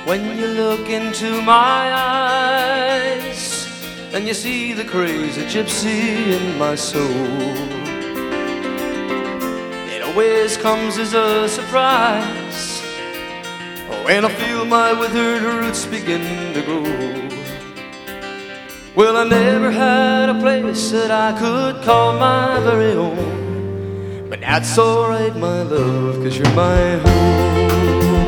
When you look into my eyes and you see the crazy gypsy in my soul, it always comes as a surprise when I feel my withered roots begin to grow. Well, I never had a place that I could call my very own, but that's alright, my love, 'cause you're my home.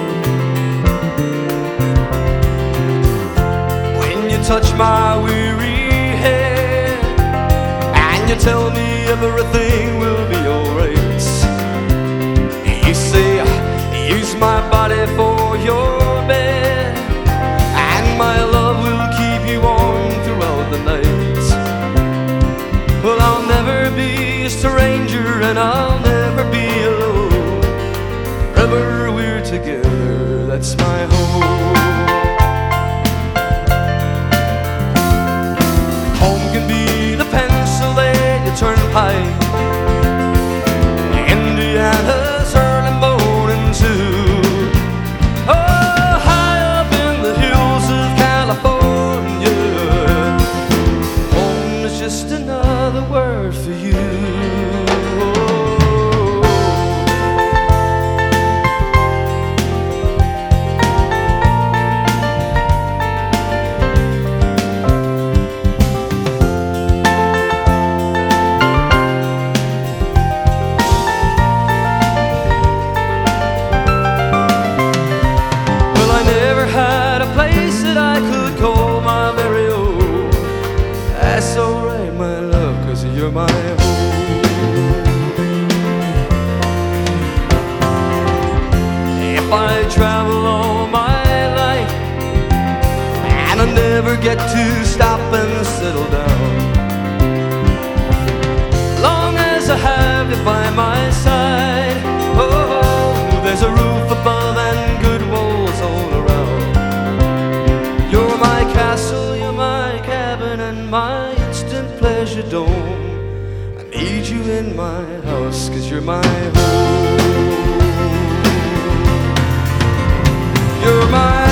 When you touch my weary head and you tell me everything will be alright, you say, use my body for your bed, and my love will keep you warm throughout the night. Well, I'll never be a stranger and I'll never be alone. Forever we're together, that's my home. Home can be the Pennsylvania Turnpike, Indiana's early morning too. Oh, high up in the hills of California, home is just another word for you. That's alright, my love, 'cause you're my home. If I travel all my life and I never get to stop and settle down, long as I have you by my side, oh, there's a roof above and good walls all around. You're my castle, you're my cabin and my instant pleasure dome. I need you in my house, 'cause you're my home. You're my